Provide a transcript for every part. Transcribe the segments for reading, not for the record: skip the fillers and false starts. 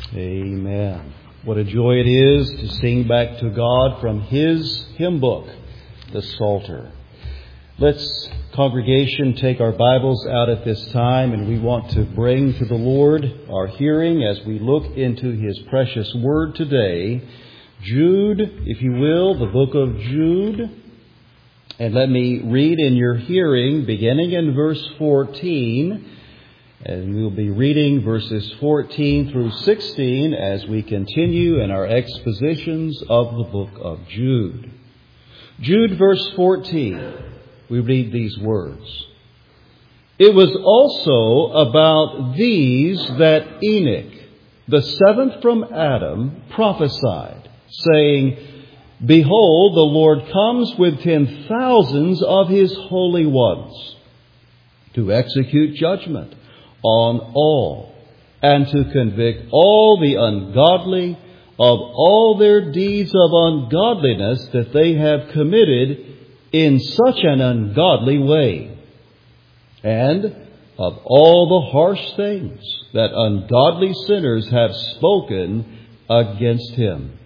Amen. What a joy it is to sing back to God from His hymn book, the Psalter. Let's, congregation, take our Bibles out at this time, and we want to bring to the Lord our hearing as we look into His precious Word today. Jude, if you will, the book of Jude. And let me read in your hearing, beginning in verse 14, and we'll be reading verses 14 through 16 as we continue in our expositions of the book of Jude. Jude, verse 14, we read these words. It was also about these that Enoch, the seventh from Adam, prophesied, saying, Behold, the Lord comes with 10,000s of His holy ones to execute judgment on all, and to convict all the ungodly of all their deeds of ungodliness that they have committed in such an ungodly way, and of all the harsh things that ungodly sinners have spoken against Him.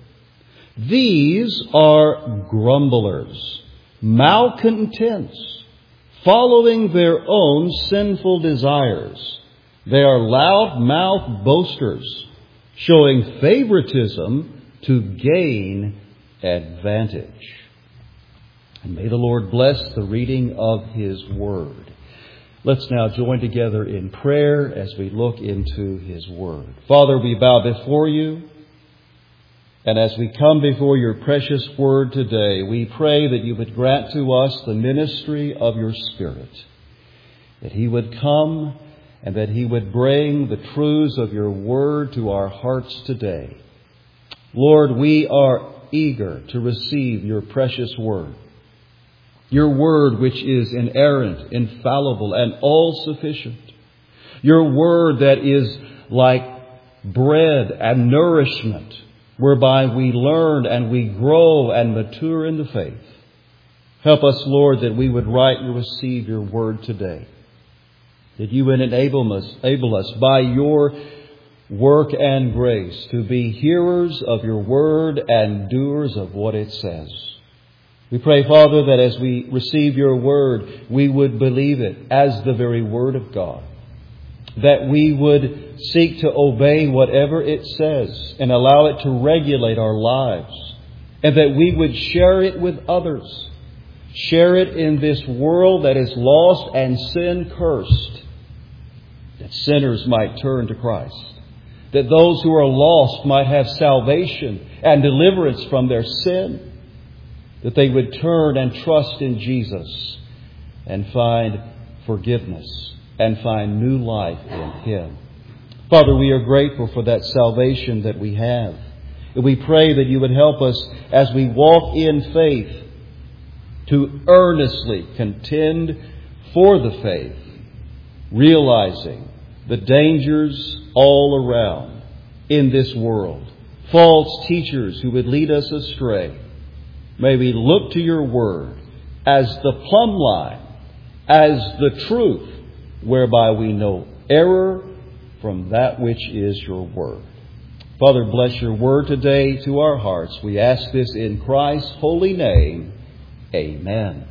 These are grumblers, malcontents, following their own sinful desires. They are loud-mouthed boasters, showing favoritism to gain advantage. And may the Lord bless the reading of His Word. Let's now join together in prayer as we look into His Word. Father, we bow before You, and as we come before Your precious Word today, we pray that You would grant to us the ministry of Your Spirit, that He would come and that He would bring the truths of Your Word to our hearts today. Lord, we are eager to receive Your precious Word. Your Word which is inerrant, infallible, and all-sufficient. Your Word that is like bread and nourishment, whereby we learn and we grow and mature in the faith. Help us, Lord, that we would rightly receive Your Word today. That You would enable us by Your work and grace to be hearers of Your Word and doers of what it says. We pray, Father, that as we receive Your Word, we would believe it as the very Word of God. That we would seek to obey whatever it says and allow it to regulate our lives. And that we would share it with others. Share it in this world that is lost and sin-cursed. That sinners might turn to Christ. That those who are lost might have salvation and deliverance from their sin. That they would turn and trust in Jesus and find forgiveness and find new life in Him. Father, we are grateful for that salvation that we have. And we pray that You would help us as we walk in faith to earnestly contend for the faith, realizing the dangers all around in this world. False teachers who would lead us astray. May we look to Your Word as the plumb line, as the truth, whereby we know error from that which is Your Word. Father, bless Your Word today to our hearts. We ask this in Christ's holy name. Amen.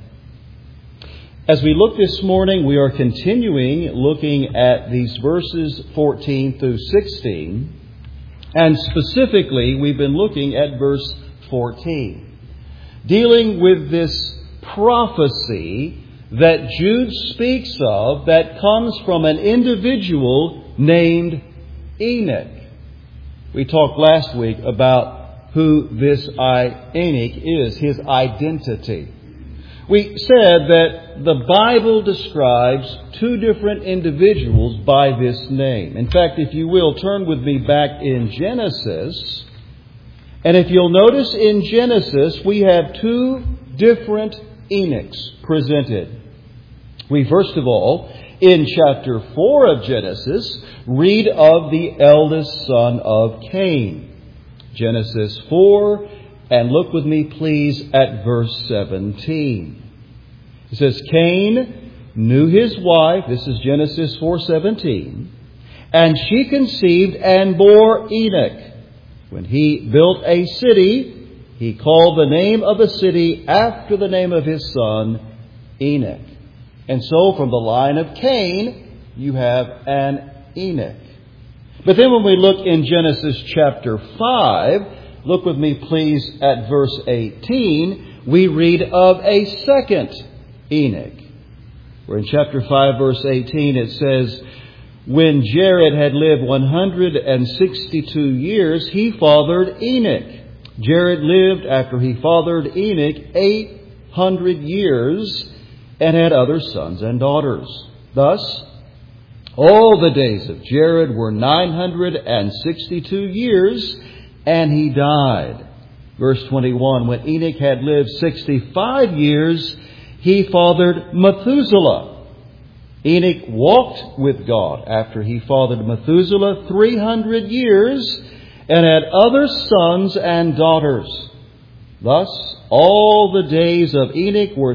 As we look this morning, we are continuing looking at these verses 14 through 16. And specifically, we've been looking at verse 14. Dealing with this prophecy that Jude speaks of that comes from an individual named Enoch. We talked last week about who this Enoch is, his identity. We said that the Bible describes two different individuals by this name. In fact, if you will, turn with me back in Genesis. And if you'll notice in Genesis, we have two different Enochs presented. We first of all, in chapter 4 of Genesis, read of the eldest son of Cain. Genesis 4, and look with me please at verse 17. It says, Cain knew his wife, this is Genesis 4:17, And she conceived and bore Enoch. When he built a city, he called the name of the city after the name of his son, Enoch. And so from the line of Cain, you have an Enoch. But then when we look in Genesis chapter 5, look with me please at verse 18, we read of a second Enoch. Where in chapter 5 verse 18 it says, when Jared had lived 162 years, he fathered Enoch. Jared lived after he fathered Enoch 800 years and had other sons and daughters. Thus, all the days of Jared were 962 years, and he died. Verse 21, when Enoch had lived 65 years, he fathered Methuselah. Enoch walked with God after he fathered Methuselah 300 years and had other sons and daughters. Thus, all the days of Enoch were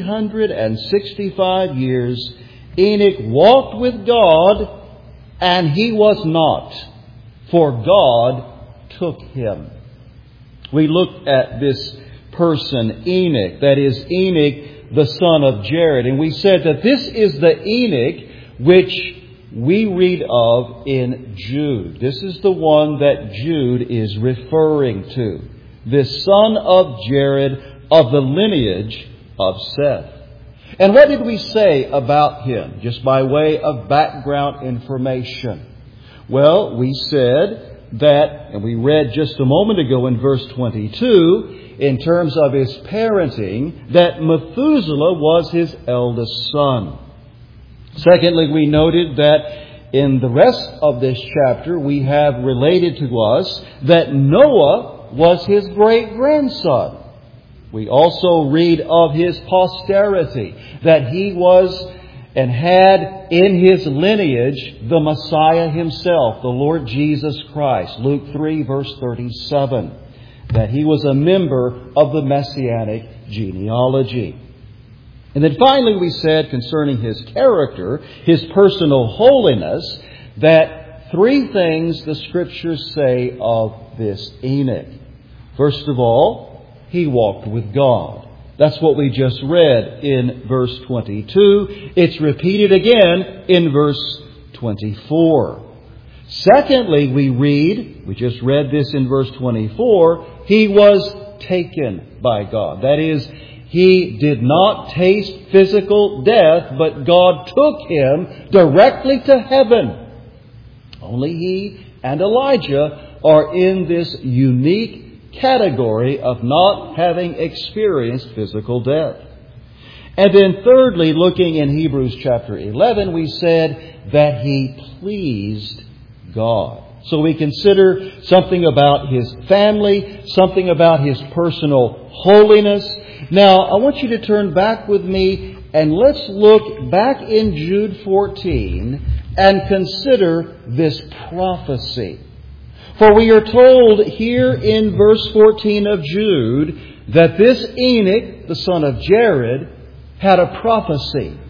365 years. Enoch walked with God, and he was not, for God took him. We looked at this person, Enoch, that is Enoch, the son of Jared. And we said that this is the Enoch which we read of in Jude. This is the one that Jude is referring to. This son of Jared of the lineage of Seth. And what did we say about him, just by way of background information? Well, we said that, and we read just a moment ago in verse 22, in terms of his parenting, that Methuselah was his eldest son. Secondly, we noted that in the rest of this chapter, we have related to us that Noah was his great-grandson. We also read of his posterity, that he was and had in his lineage the Messiah himself, the Lord Jesus Christ. Luke 3, verse 37. That he was a member of the Messianic genealogy. And then finally we said concerning his character, his personal holiness, that three things the Scriptures say of this Enoch. First of all, he walked with God. That's what we just read in verse 22. It's repeated again in verse 24. Secondly, we just read this in verse 24, he was taken by God. That is, he did not taste physical death, but God took him directly to heaven. Only he and Elijah are in this unique category of not having experienced physical death. And then thirdly, looking in Hebrews chapter 11, we said that he pleased God. So we consider something about his family, something about his personal holiness. Now, I want you to turn back with me and let's look back in Jude 14 and consider this prophecy. For we are told here in verse 14 of Jude that this Enoch, the son of Jared, had a prophecy.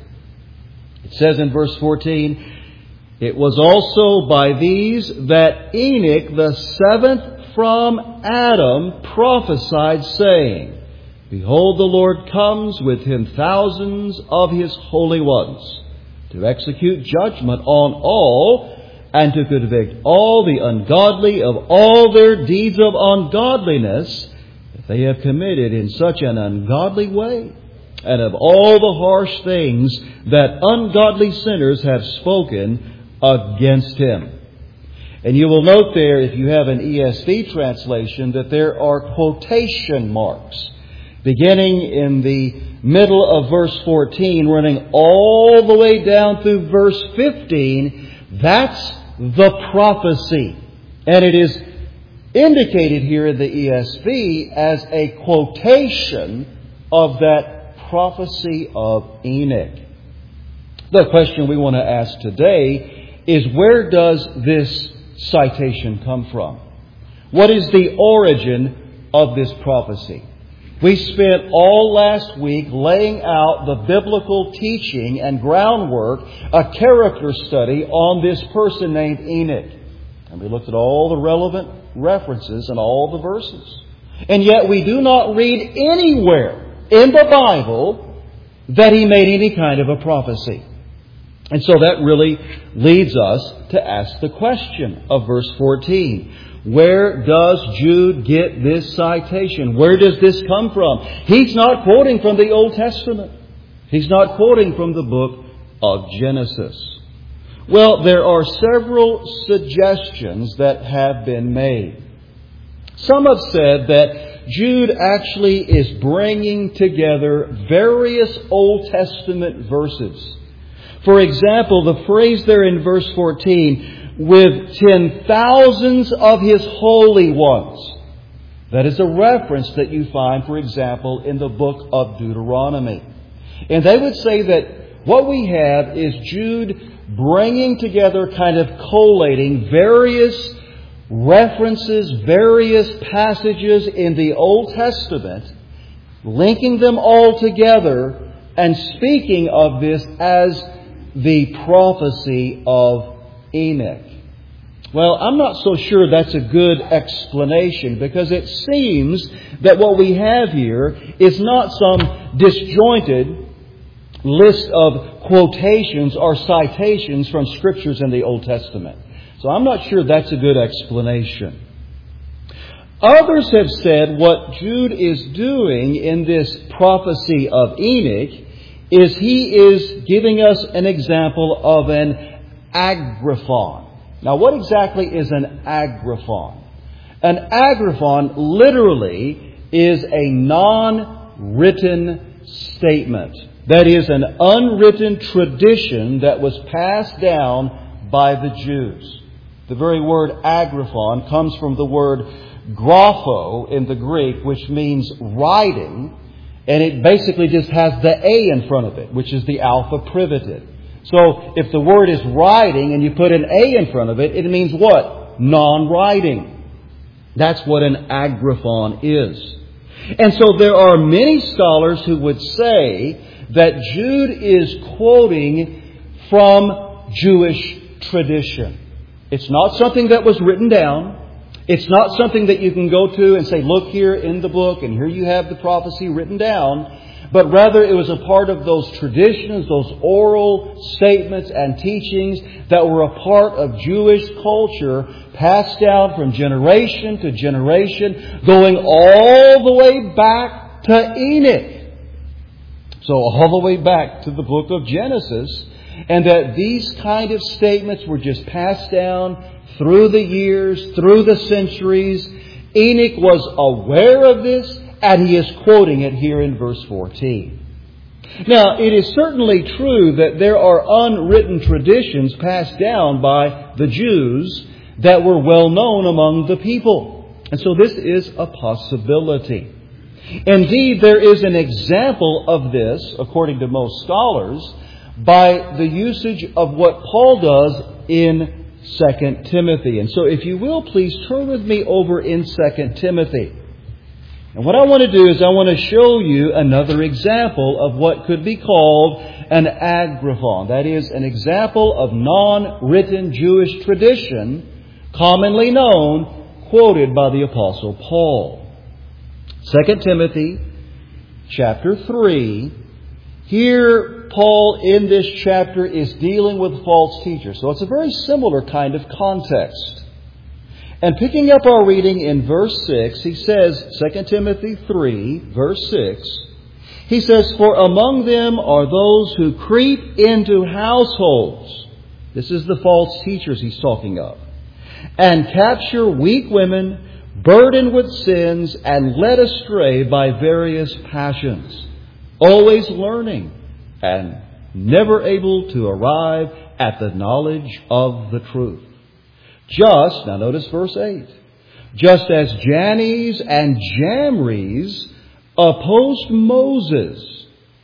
It says in verse 14, it was also by these that Enoch, the seventh from Adam, prophesied, saying, behold, the Lord comes with him thousands of his holy ones, to execute judgment on all, and to convict all the ungodly of all their deeds of ungodliness that they have committed in such an ungodly way, and of all the harsh things that ungodly sinners have spoken against him. And you will note there, if you have an ESV translation, that there are quotation marks beginning in the middle of verse 14, running all the way down through verse 15. That's the prophecy. And it is indicated here in the ESV as a quotation of that prophecy of Enoch. The question we want to ask today is, where does this citation come from? What is the origin of this prophecy? We spent all last week laying out the biblical teaching and groundwork, a character study on this person named Enoch. And we looked at all the relevant references and all the verses. And yet we do not read anywhere in the Bible that he made any kind of a prophecy. And so that really leads us to ask the question of verse 14. Where does Jude get this citation? Where does this come from? He's not quoting from the Old Testament. He's not quoting from the book of Genesis. Well, there are several suggestions that have been made. Some have said that Jude actually is bringing together various Old Testament verses. For example, the phrase there in verse 14, with 10,000s of His holy ones. That is a reference that you find, for example, in the book of Deuteronomy. And they would say that what we have is Jude bringing together, kind of collating various references, various passages in the Old Testament, linking them all together and speaking of this as the prophecy of Enoch. Well, I'm not so sure that's a good explanation, because it seems that what we have here is not some disjointed list of quotations or citations from scriptures in the Old Testament. So I'm not sure that's a good explanation. Others have said what Jude is doing in this prophecy of Enoch is he is giving us an example of an agraphon. Now, what exactly is an agraphon? An agraphon literally is a non-written statement. That is an unwritten tradition that was passed down by the Jews. The very word agraphon comes from the word grapho in the Greek, which means writing, and it basically just has the A in front of it, which is the alpha privative. So if the word is writing and you put an A in front of it, it means what? Non-writing. That's what an agraphon is. And so there are many scholars who would say that Jude is quoting from Jewish tradition. It's not something that was written down. It's not something that you can go to and say, look here in the book and here you have the prophecy written down. But rather it was a part of those traditions, those oral statements and teachings that were a part of Jewish culture, passed down from generation to generation, going all the way back to Enoch. So all the way back to the book of Genesis. And that these kind of statements were just passed down through the years, through the centuries. Enoch was aware of this, and he is quoting it here in verse 14. Now, it is certainly true that there are unwritten traditions passed down by the Jews that were well known among the people. And so this is a possibility. Indeed, there is an example of this, according to most scholars, by the usage of what Paul does in 2 Timothy. And so if you will, please turn with me over in 2 Timothy. And what I want to do is I want to show you another example of what could be called an agraphon. That is, an example of non-written Jewish tradition, commonly known, quoted by the Apostle Paul. 2 Timothy chapter 3. Here, Paul in this chapter is dealing with false teachers. So it's a very similar kind of context. And picking up our reading in verse 6, he says, 2 Timothy 3, verse 6, he says, "For among them are those who creep into households." This is the false teachers he's talking of. "And capture weak women, burdened with sins, and led astray by various passions, always learning, and never able to arrive at the knowledge of the truth. Just," now notice verse 8, "just as Jannes and Jambres opposed Moses,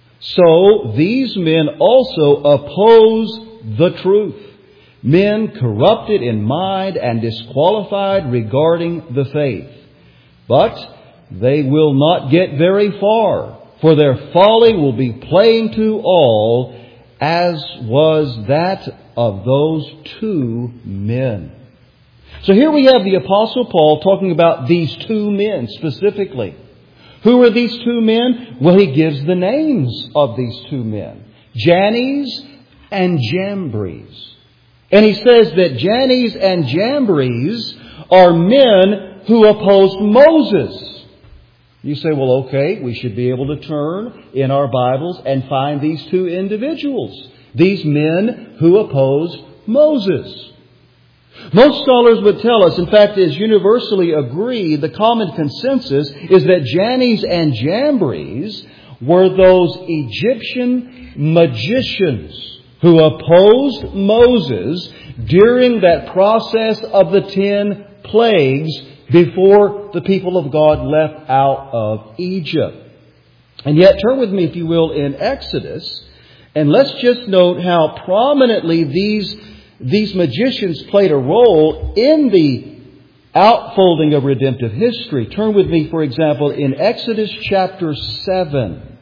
so these men also oppose the truth, men corrupted in mind and disqualified regarding the faith. But they will not get very far, for their folly will be plain to all, as was that of those two men. So here we have the Apostle Paul talking about these two men specifically. Who are these two men? Well, he gives the names of these two men. Jannes and Jambres. And he says that Jannes and Jambres are men who opposed Moses. You say, well, okay, we should be able to turn in our Bibles and find these two individuals. These men who opposed Moses. Most scholars would tell us, in fact, is universally agreed, the common consensus is that Jannes and Jambres were those Egyptian magicians who opposed Moses during that process of the 10 plagues before the people of God left out of Egypt. And yet, turn with me, if you will, in Exodus, and let's just note how prominently these magicians played a role in the outfolding of redemptive history. Turn with me, for example, in Exodus chapter 7.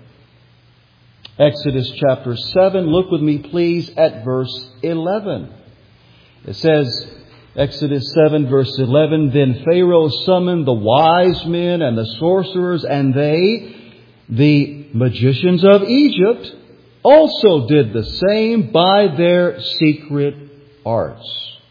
Exodus chapter 7, look with me please at verse 11. It says, Exodus 7 verse 11, Then Pharaoh summoned the wise men and the sorcerers, and they, the magicians of Egypt, also did the same by their secret arts.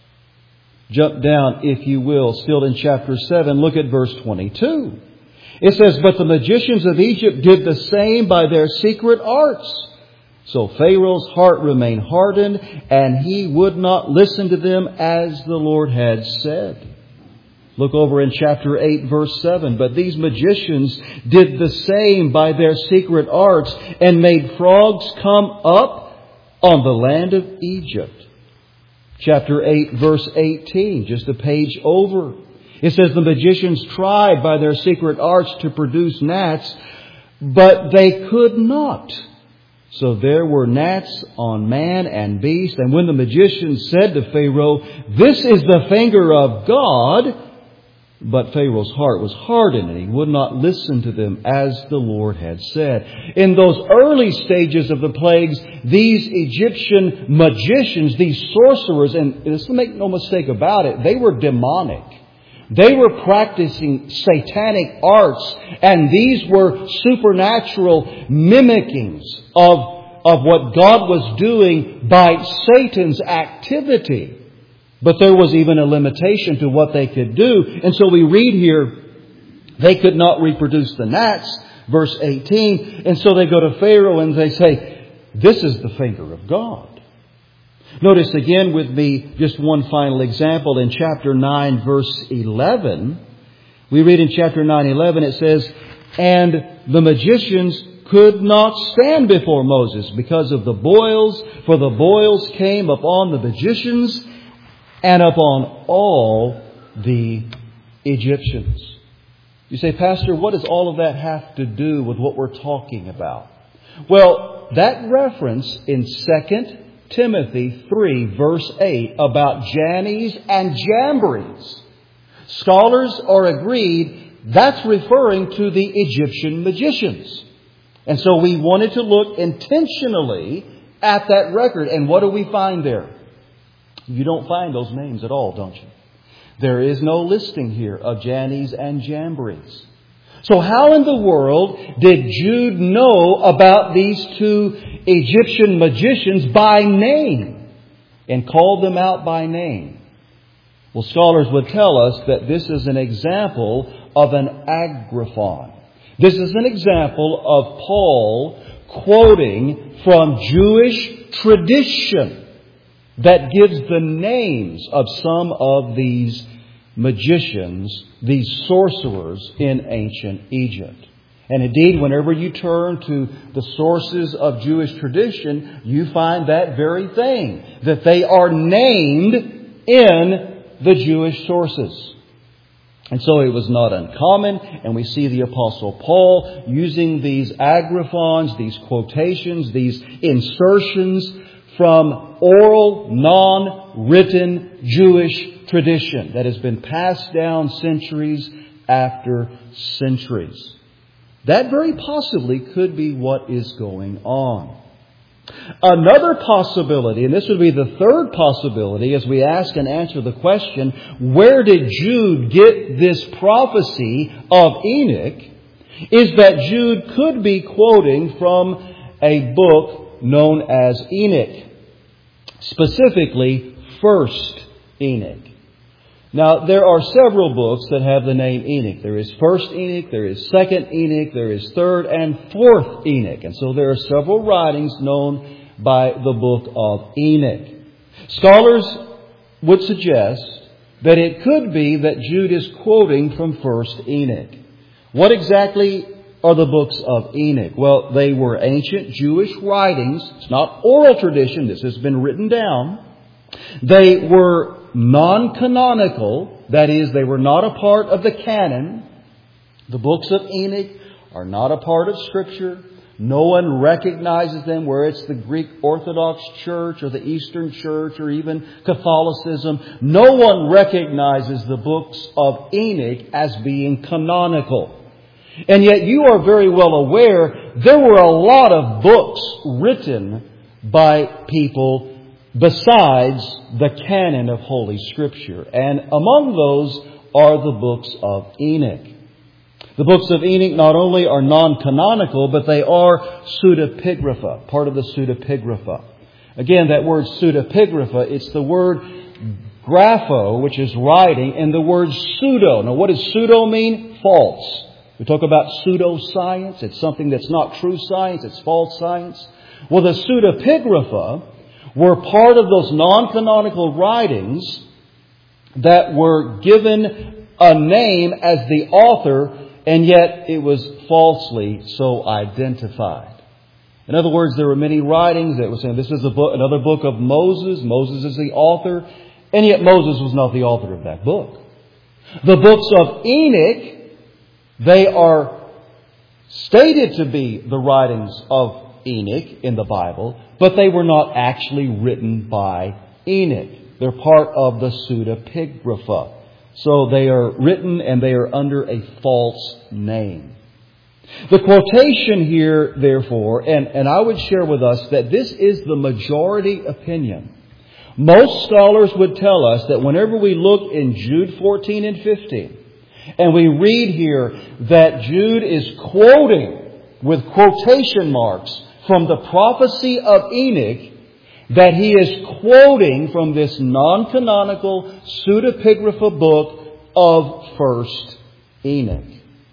Jump down, if you will, still in chapter 7, look at verse 22. It says, But the magicians of Egypt did the same by their secret arts. So Pharaoh's heart remained hardened, and he would not listen to them as the Lord had said. Look over in chapter 8, verse 7. But these magicians did the same by their secret arts, and made frogs come up on the land of Egypt. Chapter 8, verse 18, just a page over. It says, The magicians tried by their secret arts to produce gnats, but they could not. So there were gnats on man and beast. And when the magicians said to Pharaoh, This is the finger of God, but Pharaoh's heart was hardened, and he would not listen to them as the Lord had said. In those early stages of the plagues, these Egyptian magicians, these sorcerers, and let's make no mistake about it, they were demonic. They were practicing satanic arts, and these were supernatural mimickings of what God was doing by Satan's activity. But there was even a limitation to what they could do. And so we read here, they could not reproduce the gnats, verse 18. And so they go to Pharaoh and they say, This is the finger of God. Notice again with me just one final example in chapter 9, verse 11. We read in chapter 9:11, it says, And the magicians could not stand before Moses because of the boils, for the boils came upon the magicians and upon all the Egyptians. You say, Pastor, what does all of that have to do with what we're talking about? Well, that reference in 2 Timothy 3, verse 8, about Jannes and Jambres, scholars are agreed that's referring to the Egyptian magicians. And so we wanted to look intentionally at that record. And what do we find there? You don't find those names at all, don't you? There is no listing here of Jannes and Jambres. So how in the world did Jude know about these two Egyptian magicians by name and called them out by name? Well, scholars would tell us that this is an example of an agraphon. This is an example of Paul quoting from Jewish tradition that gives the names of some of these magicians, these sorcerers in ancient Egypt. And indeed, whenever you turn to the sources of Jewish tradition, you find that very thing, that they are named in the Jewish sources. And so it was not uncommon, and we see the Apostle Paul using these agraphons, these quotations, these insertions from oral, non-written Jewish tradition that has been passed down centuries after centuries. That very possibly could be what is going on. Another possibility, and this would be the third possibility as we ask and answer the question, where did Jude get this prophecy of Enoch, is that Jude could be quoting from a book known as Enoch, specifically 1st Enoch. Now, there are several books that have the name Enoch. There is 1st Enoch, there is 2nd Enoch, there is 3rd and 4th Enoch. And so there are several writings known by the book of Enoch. Scholars would suggest that it could be that Jude is quoting from 1st Enoch. What exactly are the books of Enoch? Well, they were ancient Jewish writings. It's not oral tradition. This has been written down. They were non-canonical. That is, they were not a part of the canon. The books of Enoch are not a part of Scripture. No one recognizes them, where it's the Greek Orthodox Church or the Eastern Church or even Catholicism. No one recognizes the books of Enoch as being canonical. And yet you are very well aware there were a lot of books written by people besides the canon of Holy Scripture. And among those are the books of Enoch. The books of Enoch not only are non-canonical, but they are pseudepigrapha, part of the pseudepigrapha. Again, that word pseudepigrapha, it's the word grapho, which is writing, and the word pseudo. Now, what does pseudo mean? False. We talk about pseudoscience. It's something that's not true science. It's false science. Well, the pseudepigrapha were part of those non-canonical writings that were given a name as the author, and yet it was falsely so identified. In other words, there were many writings that were saying this is another book of Moses. Moses is the author, and yet Moses was not the author of that book. The books of Enoch, they are stated to be the writings of Enoch in the Bible, but they were not actually written by Enoch. They're part of the pseudepigrapha. So they are written and they are under a false name. The quotation here, therefore, and I would share with us that this is the majority opinion. Most scholars would tell us that whenever we look in Jude 14 and 15, and we read here that Jude is quoting with quotation marks from the prophecy of Enoch, that he is quoting from this non-canonical pseudepigrapha book of 1st Enoch.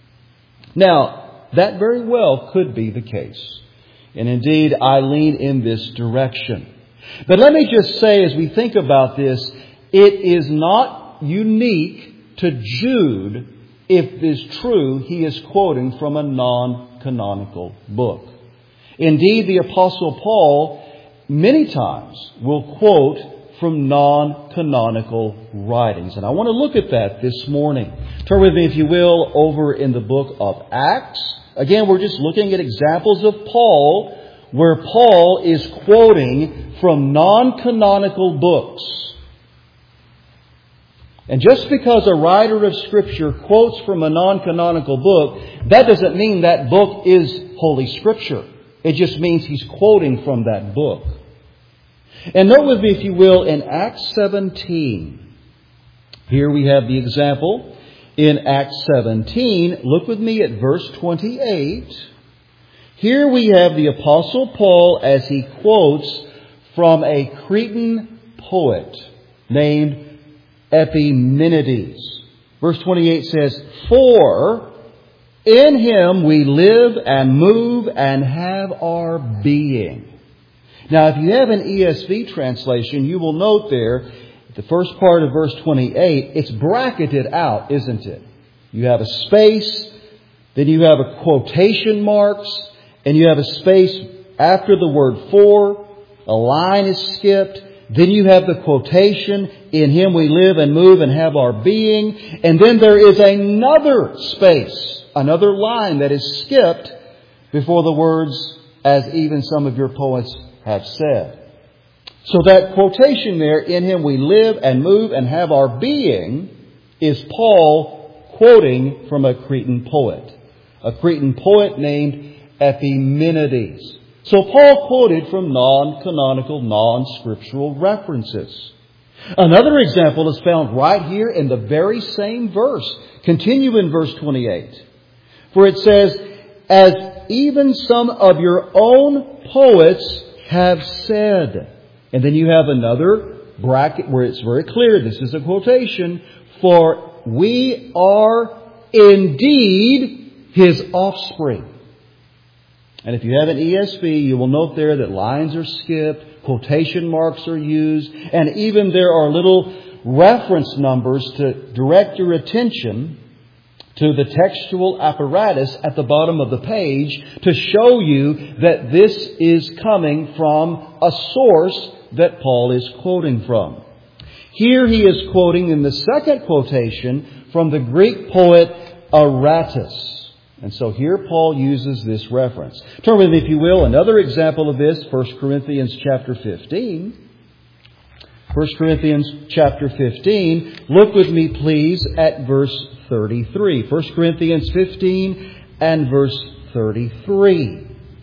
Now, that very well could be the case. And indeed, I lean in this direction. But let me just say, as we think about this, it is not unique to Jude if it is true he is quoting from a non-canonical book. Indeed, the Apostle Paul many times will quote from non-canonical writings. And I want to look at that this morning. Turn with me, if you will, over in the book of Acts. Again, we're just looking at examples of Paul, where Paul is quoting from non-canonical books. And just because a writer of Scripture quotes from a non-canonical book, that doesn't mean that book is Holy Scripture. It just means he's quoting from that book. And note with me, if you will, in Acts 17. Here we have the example. In Acts 17, look with me at verse 28. Here we have the Apostle Paul as he quotes from a Cretan poet named Epimenides. Verse 28 says, "For in Him we live and move and have our being." Now, if you have an ESV translation, you will note there, the first part of verse 28, it's bracketed out, isn't it? You have a space, then you have a quotation marks, and you have a space after the word "for." A line is skipped. Then you have the quotation, "In Him we live and move and have our being." And then there is another space, another line that is skipped before the words, "as even some of your poets have said." So that quotation there, "In Him we live and move and have our being," is Paul quoting from a Cretan poet named Epimenides. So Paul quoted from non-canonical, non-scriptural references. Another example is found right here in the very same verse. Continue in verse 28. For it says, as even some of your own poets have said. And then you have another bracket where it's very clear. This is a quotation. For we are indeed His offspring. And if you have an ESV, you will note there that lines are skipped, quotation marks are used, and even there are little reference numbers to direct your attention to the textual apparatus at the bottom of the page to show you that this is coming from a source that Paul is quoting from. Here he is quoting in the second quotation from the Greek poet Aratus. And so here Paul uses this reference. Turn with me, if you will, another example of this, 1 Corinthians chapter 15. 1 Corinthians chapter 15. Look with me, please, at verse 33. 1 Corinthians 15 and verse 33.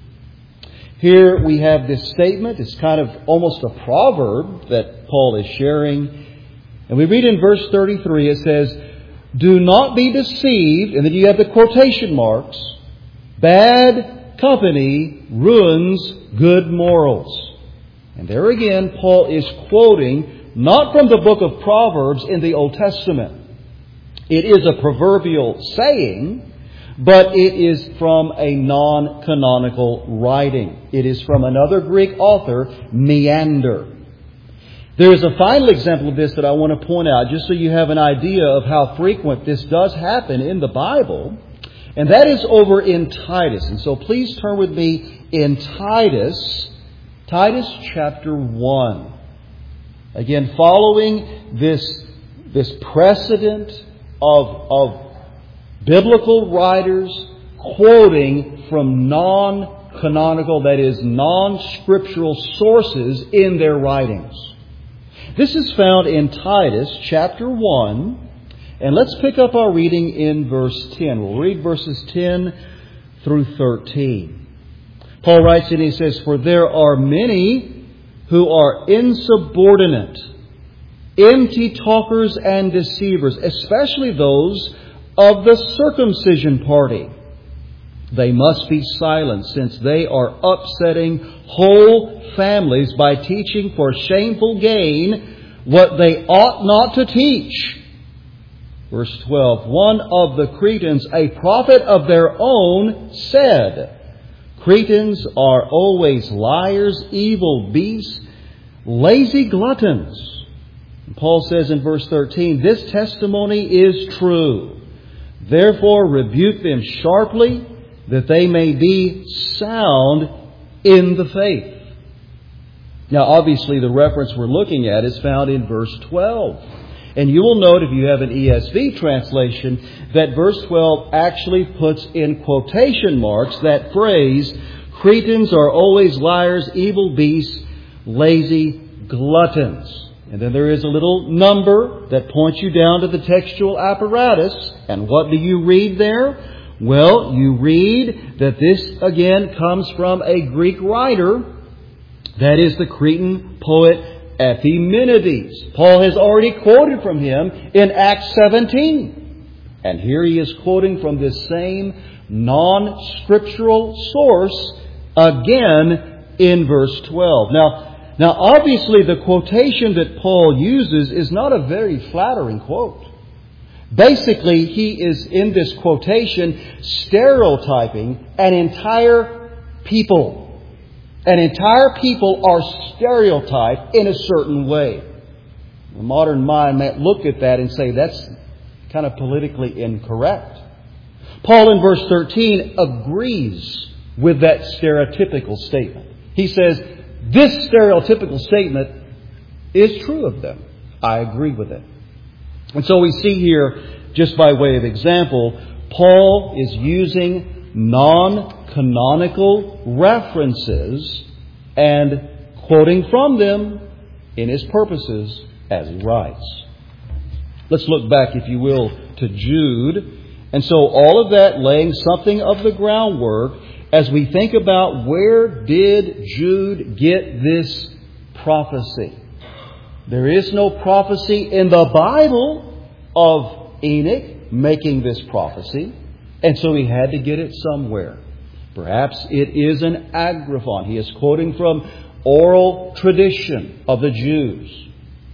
Here we have this statement. It's kind of almost a proverb that Paul is sharing. And we read in verse 33, it says, do not be deceived, and then you have the quotation marks. Bad company ruins good morals. And there again, Paul is quoting not from the book of Proverbs in the Old Testament. It is a proverbial saying, but it is from a non-canonical writing. It is from another Greek author, Menander. There is a final example of this that I want to point out, just so you have an idea of how frequent this does happen in the Bible. And that is over in Titus. And so please turn with me in Titus chapter 1. Again, following this precedent of biblical writers quoting from non-canonical, that is, non-scriptural sources in their writings. This is found in Titus chapter 1, and let's pick up our reading in verse 10. We'll read verses 10 through 13. Paul writes and he says, for there are many who are insubordinate, empty talkers and deceivers, especially those of the circumcision party. They must be silent, since they are upsetting whole families by teaching for shameful gain what they ought not to teach. Verse 12, one of the Cretans, a prophet of their own, said, Cretans are always liars, evil beasts, lazy gluttons. And Paul says in verse 13, this testimony is true. Therefore rebuke them sharply, that they may be sound in the faith. Now, obviously, the reference we're looking at is found in verse 12. And you will note, if you have an ESV translation, that verse 12 actually puts in quotation marks that phrase, Cretans are always liars, evil beasts, lazy gluttons. And then there is a little number that points you down to the textual apparatus. And what do you read there? Well, you read that this again comes from a Greek writer. That is the Cretan poet Epimenides. Paul has already quoted from him in Acts 17. And here he is quoting from this same non-scriptural source again in verse 12. Now obviously the quotation that Paul uses is not a very flattering quote. Basically, he is in this quotation stereotyping an entire people. An entire people are stereotyped in a certain way. The modern mind might look at that and say that's kind of politically incorrect. Paul in verse 13 agrees with that stereotypical statement. He says, this stereotypical statement is true of them. I agree with it. And so we see here, just by way of example, Paul is using non-canonical references and quoting from them in his purposes as he writes. Let's look back, if you will, to Jude. And so all of that laying something of the groundwork as we think about where did Jude get this prophecy. There is no prophecy in the Bible of Enoch making this prophecy, and so he had to get it somewhere. Perhaps it is an agraphon. He is quoting from oral tradition of the Jews.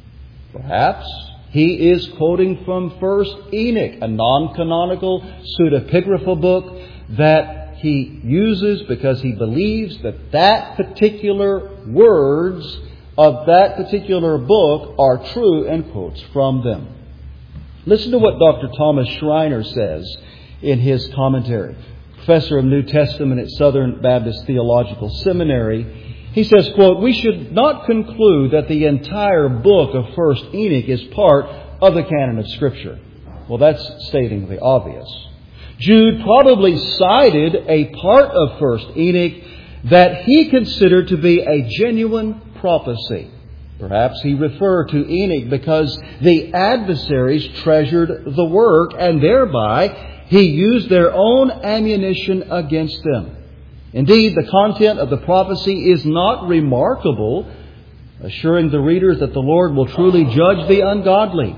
Perhaps he is quoting from 1 Enoch, a non-canonical pseudepigrapha book that he uses because he believes that particular words of that particular book are true, and quotes from them. Listen to what Dr. Thomas Schreiner says in his commentary. Professor of New Testament at Southern Baptist Theological Seminary. He says, quote, "We should not conclude that the entire book of 1 Enoch is part of the canon of Scripture." Well, that's stating the obvious. Jude probably cited a part of 1 Enoch that he considered to be a genuine prophecy. Perhaps he referred to Enoch because the adversaries treasured the work, and thereby he used their own ammunition against them. Indeed, the content of the prophecy is not remarkable, assuring the readers that the Lord will truly judge the ungodly.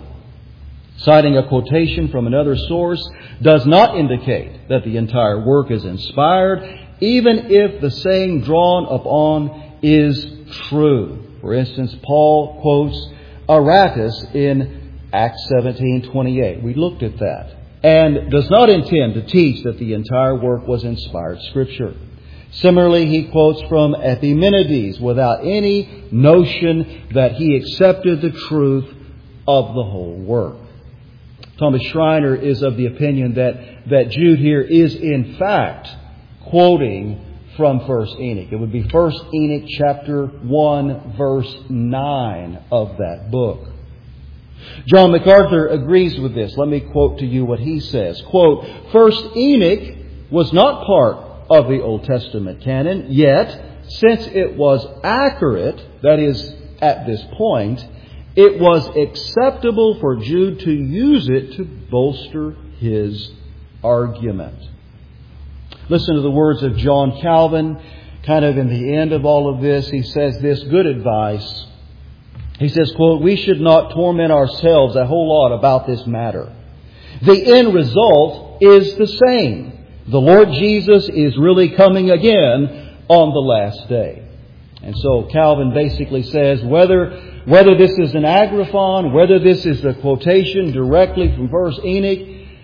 Citing a quotation from another source does not indicate that the entire work is inspired, even if the saying drawn upon is true. For instance, Paul quotes Aratus in Acts 17:28. We looked at that. And does not intend to teach that the entire work was inspired Scripture. Similarly, he quotes from Epimenides without any notion that he accepted the truth of the whole work. Thomas Schreiner is of the opinion that Jude here is in fact quoting from 1 Enoch. It would be 1 Enoch chapter 1 verse 9 of that book. John MacArthur agrees with this. Let me quote to you what he says. Quote, "1 Enoch was not part of the Old Testament canon, yet since it was accurate, that is, at this point, it was acceptable for Jude to use it to bolster his argument." Listen to the words of John Calvin, kind of in the end of all of this. He says this good advice. He says, quote, "We should not torment ourselves a whole lot about this matter. The end result is the same. The Lord Jesus is really coming again on the last day." And so Calvin basically says whether this is an agraphon, whether this is a quotation directly from 1 Enoch,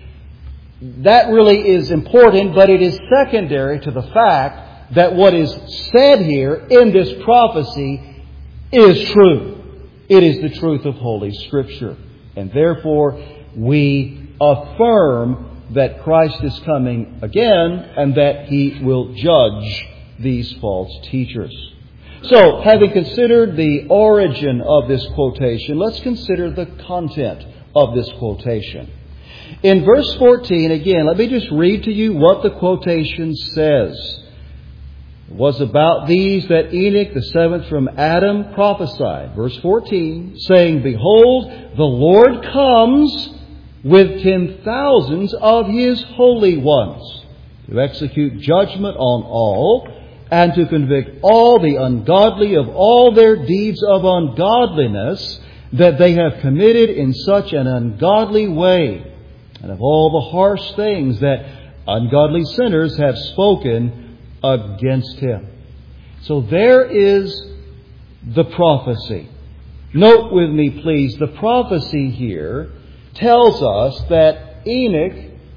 that really is important, but it is secondary to the fact that what is said here in this prophecy is true. It is the truth of Holy Scripture. And therefore, we affirm that Christ is coming again and that He will judge these false teachers. So, having considered the origin of this quotation, let's consider the content of this quotation. In verse 14, again, let me just read to you what the quotation says. "It was about these that Enoch, the seventh from Adam, prophesied." Verse 14, saying, "Behold, the Lord comes with 10,000s of His holy ones, to execute judgment on all, and to convict all the ungodly of all their deeds of ungodliness that they have committed in such an ungodly way, and of all the harsh things that ungodly sinners have spoken against Him." So there is the prophecy. Note with me, please, the prophecy here tells us that Enoch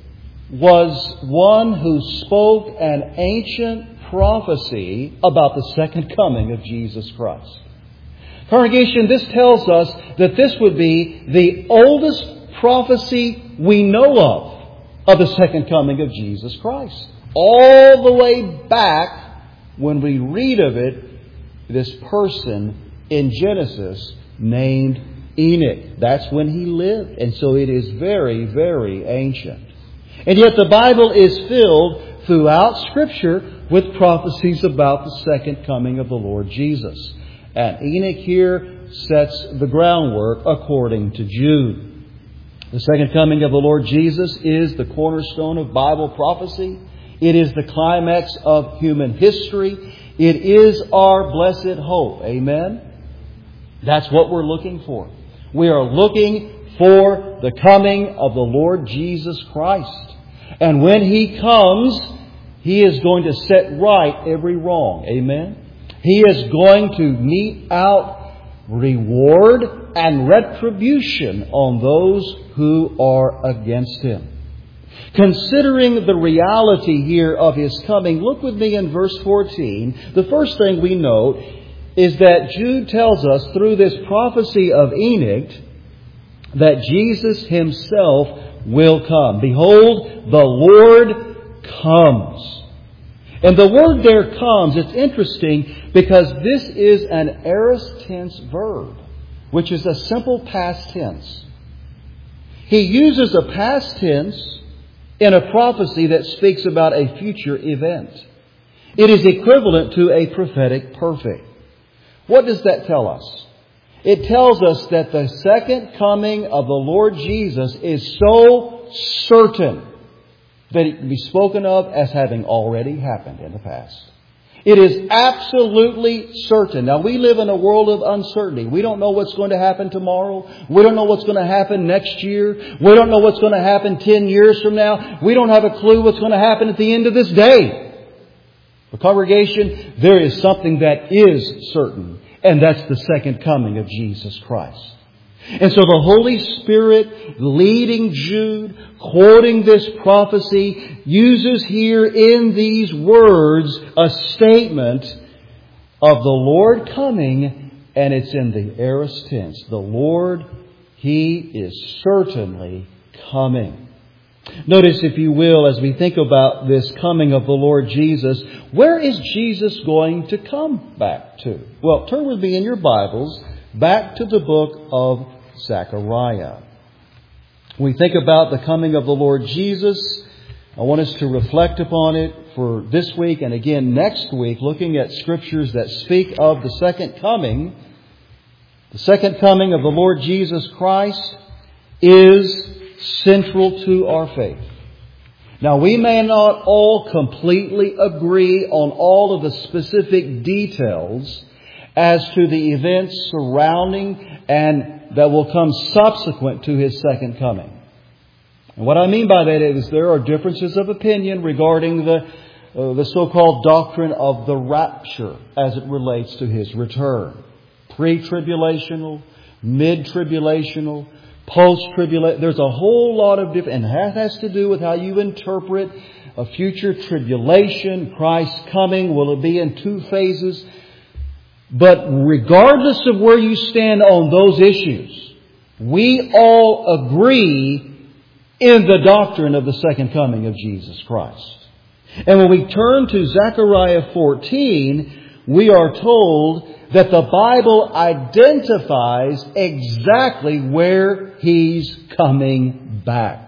was one who spoke an ancient prophecy about the second coming of Jesus Christ. Congregation, this tells us that this would be the oldest prophecy we know of the second coming of Jesus Christ. All the way back when we read of it, this person in Genesis named Enoch. That's when he lived. And so it is very, very ancient. And yet the Bible is filled throughout Scripture with prophecies about the second coming of the Lord Jesus. And Enoch here sets the groundwork according to Jude. The second coming of the Lord Jesus is the cornerstone of Bible prophecy. It is the climax of human history. It is our blessed hope. Amen? That's what we're looking for. We are looking for the coming of the Lord Jesus Christ. And when He comes, He is going to set right every wrong. Amen? He is going to mete out reward and retribution on those who are against Him. Considering the reality here of His coming, look with me in verse 14. The first thing we note is that Jude tells us through this prophecy of Enoch that Jesus Himself will come. Behold, the Lord comes. And the word there comes, it's interesting because this is an aorist tense verb, which is a simple past tense. He uses a past tense in a prophecy that speaks about a future event. It is equivalent to a prophetic perfect. What does that tell us? It tells us that the second coming of the Lord Jesus is so certain that it can be spoken of as having already happened in the past. It is absolutely certain. Now, we live in a world of uncertainty. We don't know what's going to happen tomorrow. We don't know what's going to happen next year. We don't know what's going to happen 10 years from now. We don't have a clue what's going to happen at the end of this day. The congregation, there is something that is certain, and that's the second coming of Jesus Christ. And so the Holy Spirit, leading Jude, quoting this prophecy, uses here in these words a statement of the Lord coming, and it's in the aorist tense. The Lord, He is certainly coming. Notice, if you will, as we think about this coming of the Lord Jesus, where is Jesus going to come back to? Well, turn with me in your Bibles back to the book of Zechariah. When we think about the coming of the Lord Jesus, I want us to reflect upon it for this week and again next week, looking at scriptures that speak of the second coming. The second coming of the Lord Jesus Christ is central to our faith. Now, we may not all completely agree on all of the specific details as to the events surrounding and that will come subsequent to His second coming. And what I mean by that is there are differences of opinion regarding the so-called doctrine of the rapture as it relates to His return. Pre-tribulational, mid-tribulational, post-tribulation. There's a whole lot of different, and that has to do with how you interpret a future tribulation, Christ's coming. Will it be in two phases? But regardless of where you stand on those issues, we all agree in the doctrine of the second coming of Jesus Christ. And when we turn to Zechariah 14, we are told that the Bible identifies exactly where He's coming back.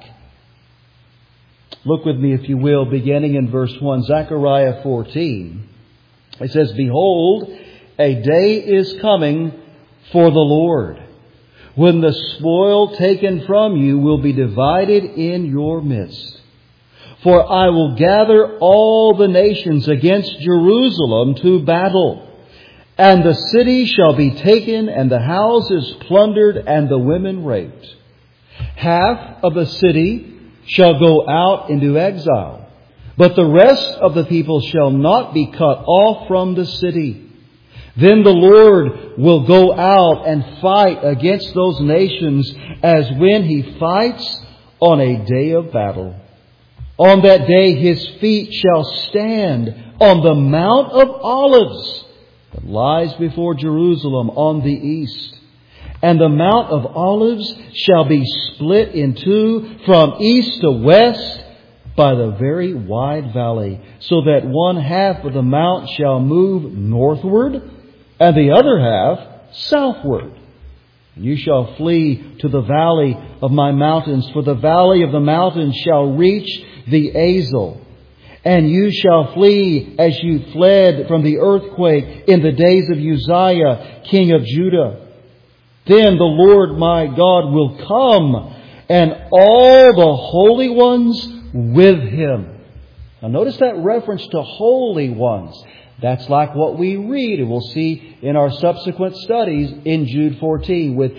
Look with me, if you will, beginning in verse 1, Zechariah 14. It says, Behold, a day is coming for the Lord, when the spoil taken from you will be divided in your midst. For I will gather all the nations against Jerusalem to battle, and the city shall be taken, and the houses plundered, and the women raped. Half of the city shall go out into exile, but the rest of the people shall not be cut off from the city. Then the Lord will go out and fight against those nations as when He fights on a day of battle. On that day His feet shall stand on the Mount of Olives that lies before Jerusalem on the east. And the Mount of Olives shall be split in two from east to west by the very wide valley, so that one half of the mount shall move northward, and the other half southward. You shall flee to the valley of my mountains, for the valley of the mountains shall reach the Azel. And you shall flee as you fled from the earthquake in the days of Uzziah, king of Judah. Then the Lord my God will come and all the holy ones with Him. Now notice that reference to holy ones. That's like what we read, and we'll see in our subsequent studies in Jude 14, with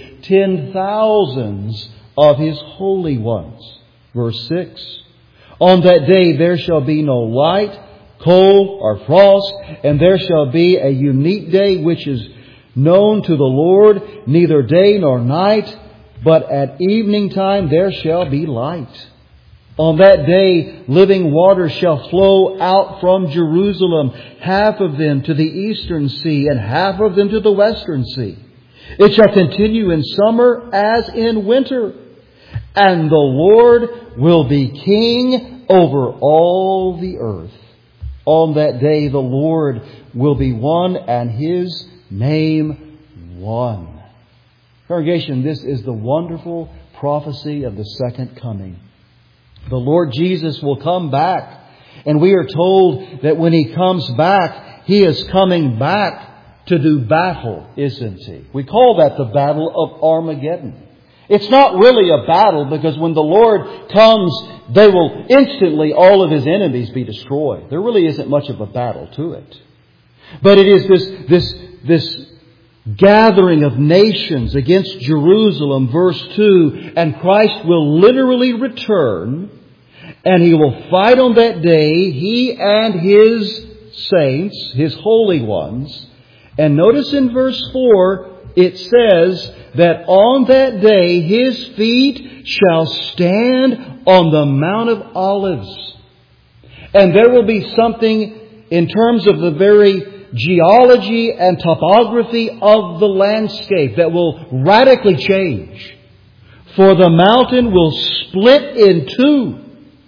10,000s of His holy ones. Verse 6, on that day there shall be no light, cold, or frost, and there shall be a unique day which is known to the Lord, neither day nor night, but at evening time there shall be light. On that day, living waters shall flow out from Jerusalem, half of them to the eastern sea, and half of them to the western sea. It shall continue in summer as in winter, and the Lord will be king over all the earth. On that day, the Lord will be one, and His name one. Congregation, this is the wonderful prophecy of the second coming. The Lord Jesus will come back. And we are told that when He comes back, He is coming back to do battle, isn't He? We call that the Battle of Armageddon. It's not really a battle, because when the Lord comes, they will instantly, all of His enemies, be destroyed. There really isn't much of a battle to it. But it is this gathering of nations against Jerusalem, verse 2, and Christ will literally return, and He will fight on that day, He and His saints, His holy ones. And notice in verse 4, it says that on that day His feet shall stand on the Mount of Olives. And there will be something in terms of the very geology and topography of the landscape that will radically change. For the mountain will split in two,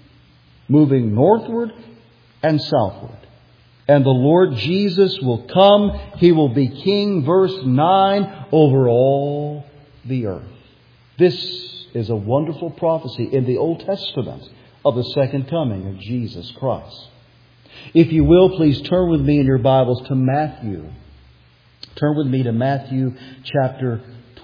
moving northward and southward. And the Lord Jesus will come. He will be king, verse 9, over all the earth. This is a wonderful prophecy in the Old Testament of the second coming of Jesus Christ. If you will, please turn with me in your Bibles to Matthew. Turn with me to Matthew chapter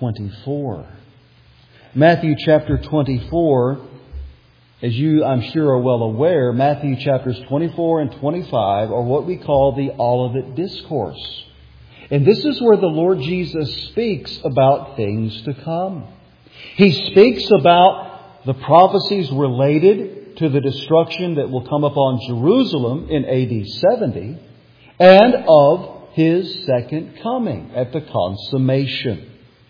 24. Matthew chapter 24, as you, I'm sure, are well aware, Matthew chapters 24 and 25 are what we call the Olivet Discourse. And this is where the Lord Jesus speaks about things to come. He speaks about the prophecies related to the destruction that will come upon Jerusalem in AD 70, and of His second coming at the consummation.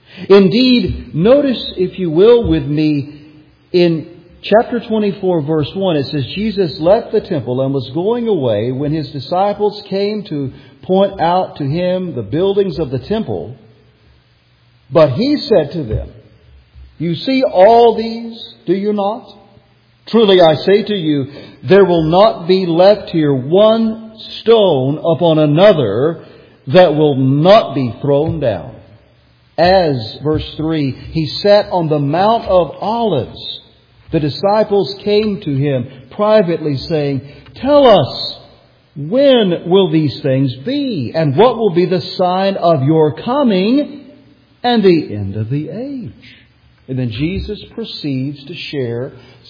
Indeed, notice, if you will, with me, in chapter 24, verse 1, it says, Jesus left the temple and was going away when His disciples came to point out to Him the buildings of the temple. But He said to them, you see all these, do you not? Truly I say to you, there will not be left here one stone upon another that will not be thrown down. As, verse 3, He sat on the Mount of Olives, the disciples came to Him privately saying, tell us, when will these things be? And what will be the sign of your coming and the end of the age? And then Jesus proceeds to share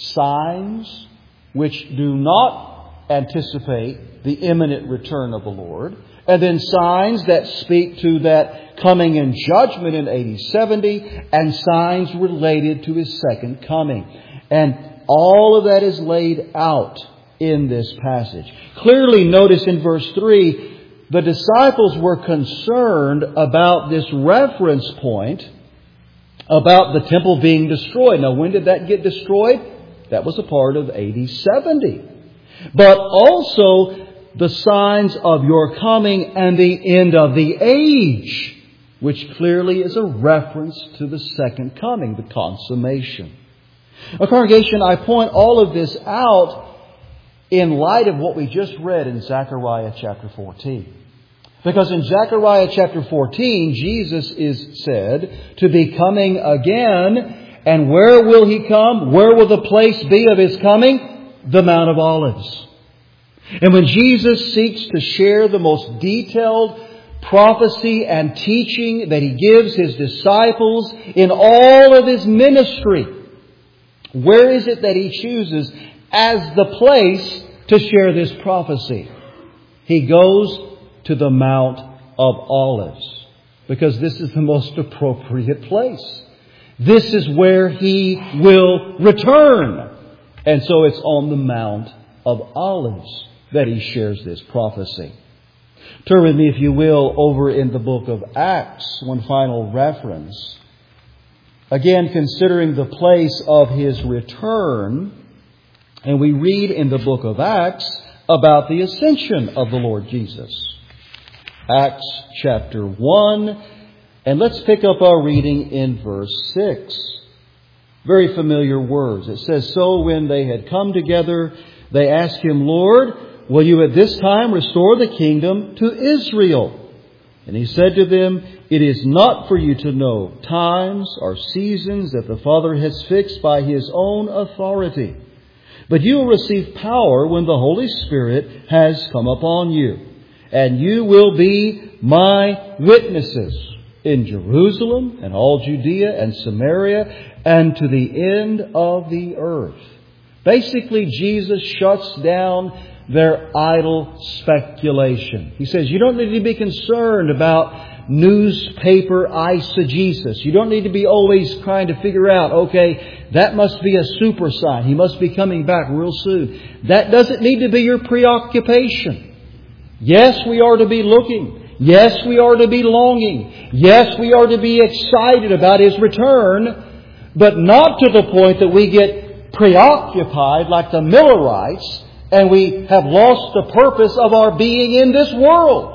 signs which do not anticipate the imminent return of the Lord, and then signs that speak to that coming in judgment in AD 70, and signs related to His second coming. And all of that is laid out in this passage. Clearly notice in verse 3, the disciples were concerned about this reference point about the temple being destroyed. Now, when did that get destroyed? That was a part of AD 70. But also the signs of your coming and the end of the age, which clearly is a reference to the second coming, the consummation. Now, congregation, I point all of this out in light of what we just read in Zechariah chapter 14. Because in Zechariah chapter 14, Jesus is said to be coming again. And where will He come? Where will the place be of His coming? The Mount of Olives. And when Jesus seeks to share the most detailed prophecy and teaching that He gives His disciples in all of His ministry, Where is it that He chooses as the place to share this prophecy? He goes to the Mount of Olives, because this is the most appropriate place. This is where He will return. And so it's on the Mount of Olives that He shares this prophecy. Turn with me, if you will, over in the book of Acts, one final reference. Again, considering the place of His return, and we read in the book of Acts about the ascension of the Lord Jesus. Acts chapter 1, and let's pick up our reading in verse 6. Very familiar words. It says, "So when they had come together, they asked Him, 'Lord, will you at this time restore the kingdom to Israel?' And He said to them, 'It is not for you to know times or seasons that the Father has fixed by His own authority. But you will receive power when the Holy Spirit has come upon you. And you will be my witnesses in Jerusalem and all Judea and Samaria and to the end of the earth.'" Basically, Jesus shuts down their idle speculation. He says, you don't need to be concerned about newspaper eisegesis. You don't need to be always trying to figure out, okay, that must be a super sign. He must be coming back real soon. That doesn't need to be your preoccupation. Yes, we are to be looking. Yes, we are to be longing. Yes, we are to be excited about His return, but not to the point that we get preoccupied like the Millerites and we have lost the purpose of our being in this world.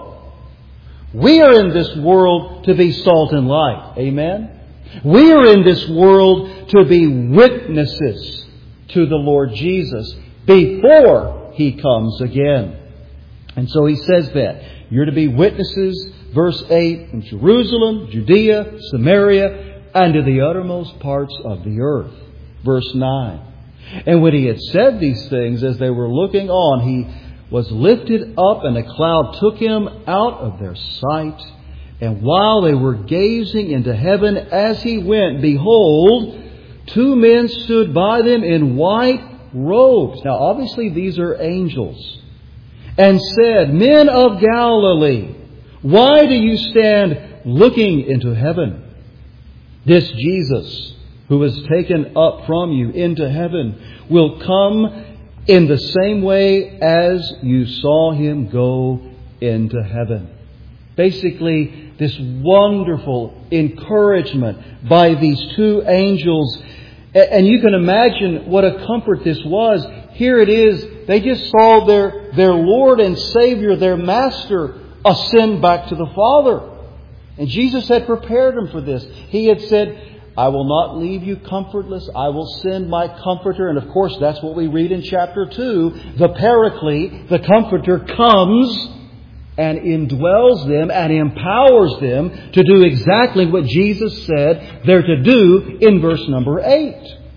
We are in this world to be salt and light. Amen? We are in this world to be witnesses to the Lord Jesus before He comes again. And so He says that you're to be witnesses, verse 8, in Jerusalem, Judea, Samaria, and to the uttermost parts of the earth. Verse 9. And when He had said these things, as they were looking on, He was lifted up, and a cloud took Him out of their sight. And while they were gazing into heaven as He went, behold, two men stood by them in white robes. Now, obviously, these are angels. And said, "Men of Galilee, why do you stand looking into heaven? This Jesus, who was taken up from you into heaven, will come in the same way as you saw Him go into heaven." Basically, this wonderful encouragement by these two angels. And you can imagine what a comfort this was. Here it is. They just saw their Lord and Savior, their Master, ascend back to the Father. And Jesus had prepared them for this. He had said, "I will not leave you comfortless. I will send my Comforter." And of course, that's what we read in chapter 2. The Paraclete, the Comforter, comes and indwells them and empowers them to do exactly what Jesus said they're to do in verse number 8.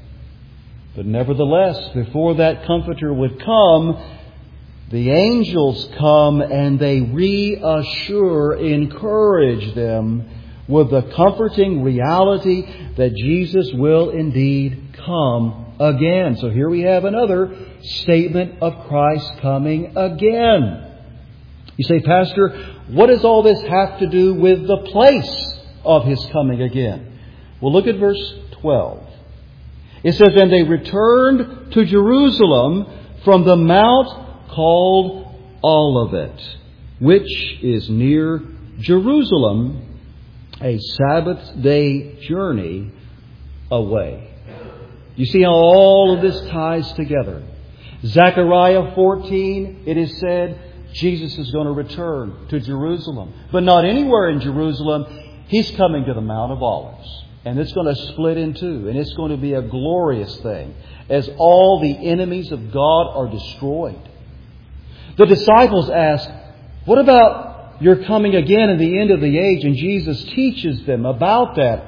But nevertheless, before that Comforter would come, the angels come and they reassure, encourage them with the comforting reality that Jesus will indeed come again. So here we have another statement of Christ coming again. You say, "Pastor, what does all this have to do with the place of His coming again?" Well, look at verse 12. It says, "And they returned to Jerusalem from the mount called Olivet, which is near Jerusalem, a Sabbath day journey away." You see how all of this ties together. Zechariah 14, it is said, Jesus is going to return to Jerusalem. But not anywhere in Jerusalem. He's coming to the Mount of Olives. And it's going to split in two. And it's going to be a glorious thing as all the enemies of God are destroyed. The disciples ask, "What about your coming again in the end of the age?" And Jesus teaches them about that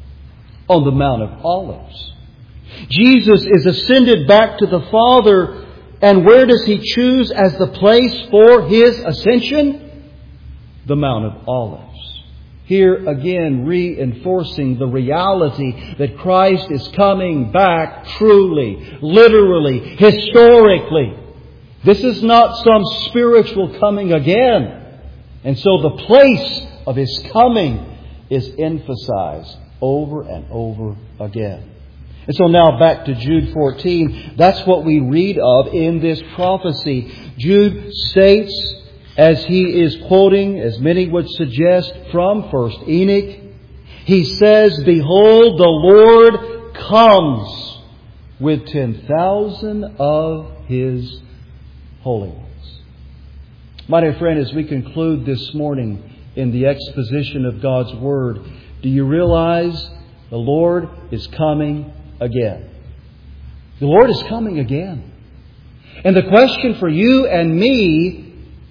on the Mount of Olives. Jesus is ascended back to the Father. And where does He choose as the place for His ascension? The Mount of Olives. Here again, reinforcing the reality that Christ is coming back truly, literally, historically. This is not some spiritual coming again. And so the place of His coming is emphasized over and over again. And so now back to Jude 14. That's what we read of in this prophecy. Jude states, as he is quoting, as many would suggest, from 1 Enoch, he says, "Behold, the Lord comes with 10,000 of His holy ones." My dear friend, as we conclude this morning in the exposition of God's Word, do you realize the Lord is coming again? The Lord is coming again. And the question for you and me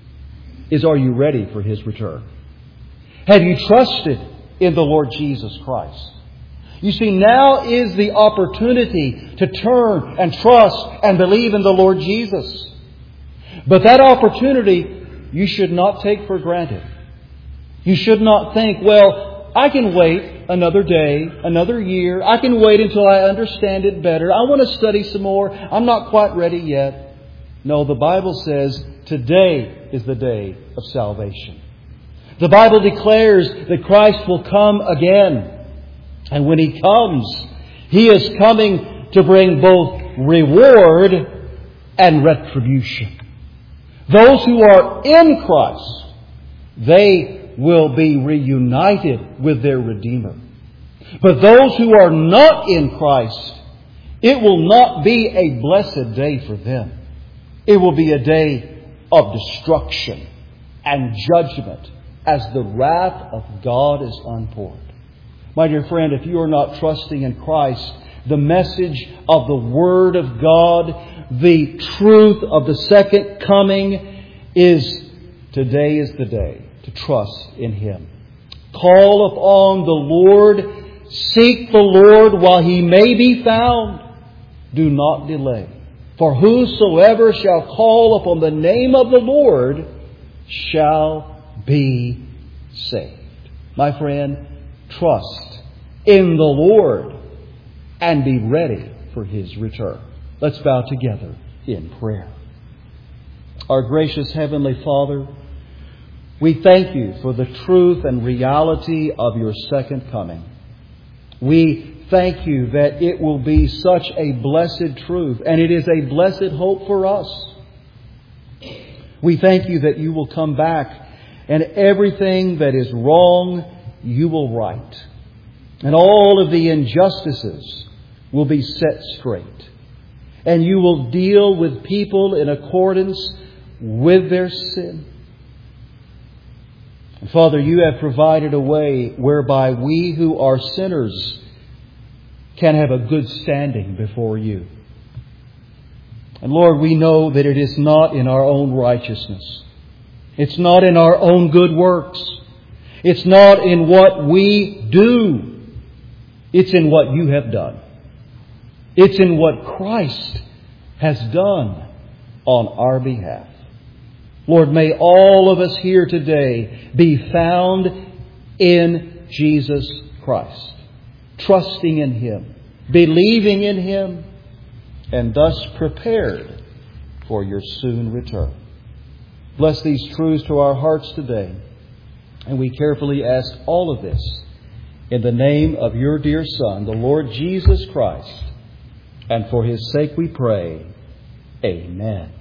is, are you ready for His return? Have you trusted in the Lord Jesus Christ? You see, now is the opportunity to turn and trust and believe in the Lord Jesus. But that opportunity you should not take for granted. You should not think, well, I can wait another day, another year. I can wait until I understand it better. I want to study some more. I'm not quite ready yet. No, the Bible says today is the day of salvation. The Bible declares that Christ will come again. And when He comes, He is coming to bring both reward and retribution. Those who are in Christ, they will be reunited with their Redeemer. But those who are not in Christ, it will not be a blessed day for them. It will be a day of destruction and judgment as the wrath of God is unpoured. My dear friend, if you are not trusting in Christ, the message of the Word of God, the truth of the second coming is, today is the day to trust in Him. Call upon the Lord. Seek the Lord while He may be found. Do not delay. For whosoever shall call upon the name of the Lord shall be saved. My friend, trust in the Lord and be ready for His return. Let's bow together in prayer. Our gracious Heavenly Father, we thank You for the truth and reality of Your second coming. We thank You that it will be such a blessed truth, and it is a blessed hope for us. We thank You that You will come back, and everything that is wrong You will right. And all of the injustices will be set straight. And You will deal with people in accordance with their sin. And Father, You have provided a way whereby we who are sinners can have a good standing before You. And Lord, we know that it is not in our own righteousness. It's not in our own good works. It's not in what we do. It's in what You have done. It's in what Christ has done on our behalf. Lord, may all of us here today be found in Jesus Christ, trusting in Him, believing in Him, and thus prepared for Your soon return. Bless these truths to our hearts today, and we carefully ask all of this in the name of Your dear Son, the Lord Jesus Christ, and for His sake we pray. Amen.